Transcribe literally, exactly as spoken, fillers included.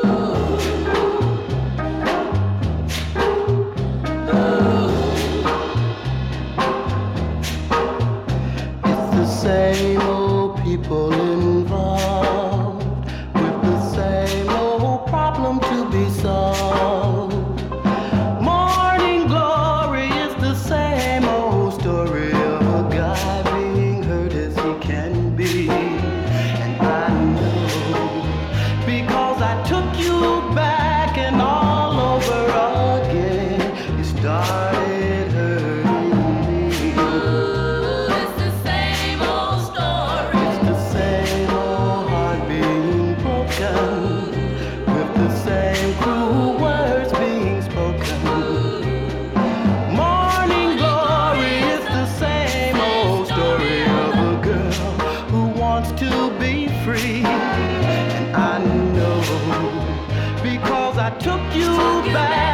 It's the same old people involved with the same old problem to be solved. Morning Glory is the same old story of a guy being hurt as he can be. And I know because I took you back and all over again, you started hurting me. It's the same old story. It's the same old heart being broken with the same cruel words being spoken. Morning Glory is the same old story of a girl who wants to be free. And I know because I took you back